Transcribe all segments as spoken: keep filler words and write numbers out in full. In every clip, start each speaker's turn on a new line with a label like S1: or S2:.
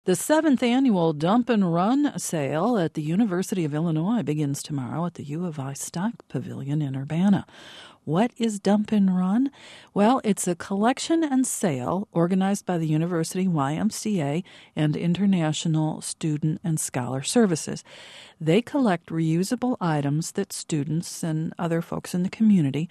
S1: The seventh annual Dump and Run sale at the University of Illinois begins tomorrow at the U of I Stock Pavilion in Urbana. What is Dump and Run? Well, it's a collection and sale organized by the University Y M C A and International Student and Scholar Services. They collect reusable items that students and other folks in the community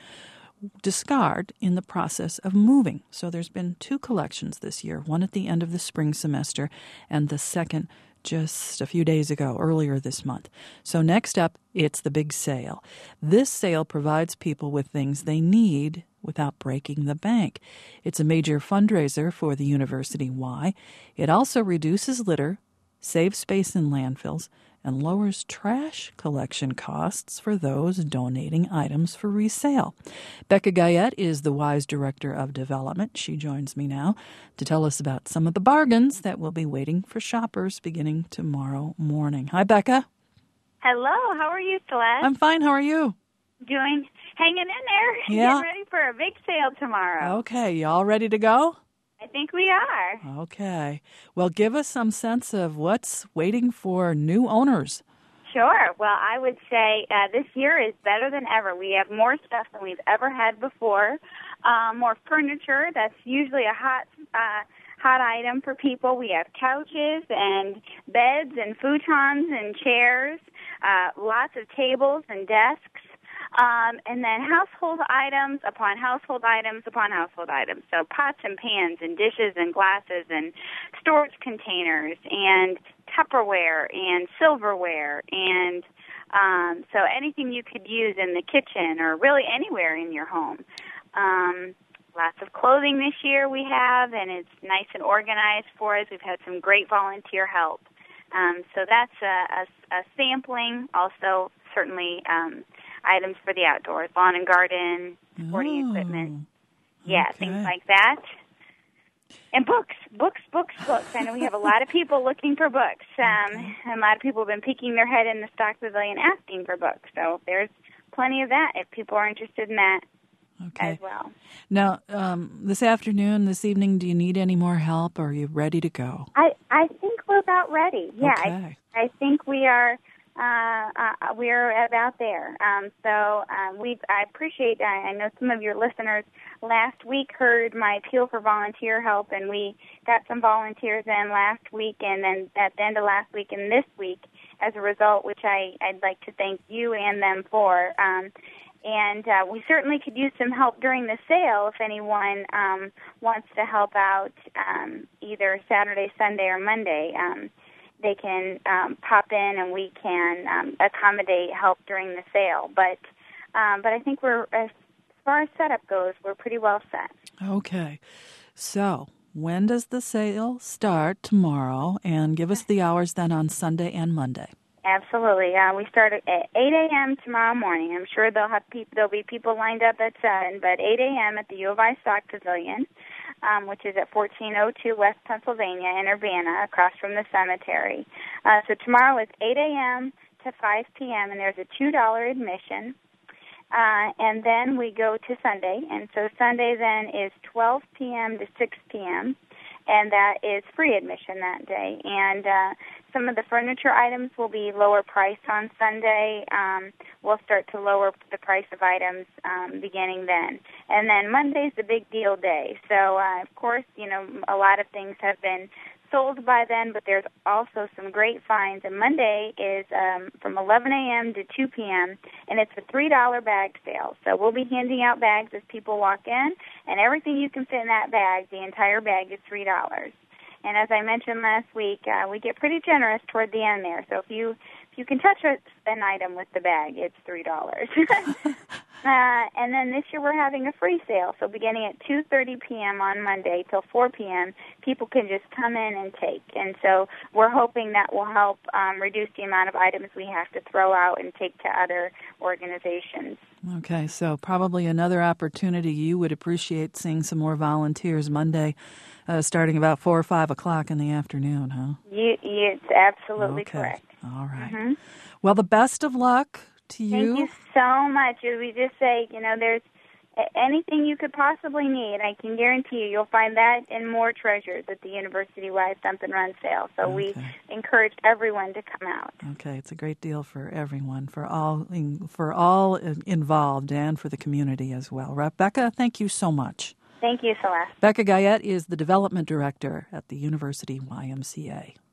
S1: discard in the process of moving. So there's been two collections this year, one at the end of the spring semester and the second just a few days ago, earlier this month. So next up, it's the big sale. This sale provides people with things they need without breaking the bank. It's a major fundraiser for the University Y. It also reduces litter, saves space in landfills, and lowers trash collection costs for those donating items for resale. Becca Guyette is the Y's Director of Development. She joins me now to tell us about some of the bargains that will be waiting for shoppers beginning tomorrow morning. Hi, Becca.
S2: Hello. How are you, Celeste?
S1: I'm fine. How are you?
S2: Doing, hanging in there.
S1: Yeah.
S2: Getting ready for a big sale tomorrow.
S1: Okay. You all ready to go?
S2: I think we are.
S1: Okay. Well, give us some sense of what's waiting for new owners.
S2: Sure. Well, I would say uh, this year is better than ever. We have more stuff than we've ever had before. Uh, more furniture. That's usually a hot uh, hot item for people. We have couches and beds and futons and chairs. Uh, lots of tables and desks. Um, and then household items upon household items upon household items. So pots and pans and dishes and glasses and storage containers and Tupperware and silverware and um, so anything you could use in the kitchen or really anywhere in your home. Um, lots of clothing this year we have, and it's nice and organized for us. We've had some great volunteer help. Um, so that's a, a, a sampling. Also, certainly um, items for the outdoors, lawn and garden, sporting
S1: oh,
S2: equipment. Yeah,
S1: okay.
S2: things like that. And books, books, books, books. I know we have a lot of people looking for books. Um,
S1: okay.
S2: And a lot of people have been peeking their head in the stock pavilion asking for books. So there's plenty of that if people are interested in that
S1: okay.
S2: as well.
S1: Now, um, this afternoon, this evening, do you need any more help, or are you ready to go?
S2: I, I think we're about ready. Yeah,
S1: okay.
S2: I, I think we are. Uh, uh, we're about there. Um, so um, we, I appreciate. I, I know some of your listeners last week heard my appeal for volunteer help, and we got some volunteers in last week, and then at the end of last week and this week, as a result, which I, I'd like to thank you and them for. Um, and uh, we certainly could use some help during the sale if anyone um, wants to help out, um, either Saturday, Sunday, or Monday. Um, They can um, pop in, and we can um, accommodate help during the sale. But um, but I think we're, as far as setup goes, we're pretty well set.
S1: Okay. So when does the sale start tomorrow? And give us the hours then on Sunday and Monday.
S2: Absolutely. Uh, we start at eight a.m. tomorrow morning. I'm sure they'll have pe- there'll be people lined up at seven, but eight a.m. at the U of I Stock Pavilion, um, which is at fourteen oh two West Pennsylvania in Urbana, across from the cemetery. Uh, so tomorrow is eight a.m. to five p.m., and there's a two dollars admission. Uh, and then we go to Sunday, and so Sunday then is twelve p.m. to six p.m., and that is free admission that day. And uh, some of the furniture items will be lower priced on Sunday. Um, we'll start to lower the price of items um, beginning then. And then Monday's the big deal day. So, uh, of course, you know, a lot of things have been sold by then, but there's also some great finds. And Monday is um, from eleven a.m. to two p.m., and it's a three dollars bag sale. So we'll be handing out bags as people walk in, and everything you can fit in that bag, the entire bag, is three dollars. And as I mentioned last week, uh, we get pretty generous toward the end there. So if you if you can touch a, an item with the bag, it's three dollars. Uh, and then this year we're having a free sale. So beginning at two thirty p.m. on Monday till four p.m., people can just come in and take. And so we're hoping that will help um, reduce the amount of items we have to throw out and take to other organizations.
S1: Okay, so probably another opportunity. You would appreciate seeing some more volunteers Monday, uh, starting about four or five o'clock in the afternoon, huh?
S2: You, you, it's absolutely
S1: okay.
S2: correct.
S1: All right.
S2: Mm-hmm.
S1: Well, the best of luck to you.
S2: Thank you so much. We just say, you know, there's anything you could possibly need, I can guarantee you, you'll find that and more treasures at the university-wide Dump and Run sale. So okay. we encourage everyone to come out.
S1: Okay, it's a great deal for everyone, for all for all involved, and for the community as well. Rebecca, thank you so much.
S2: Thank you, Celeste.
S1: Becca Guyette is the Development Director at the University Y M C A.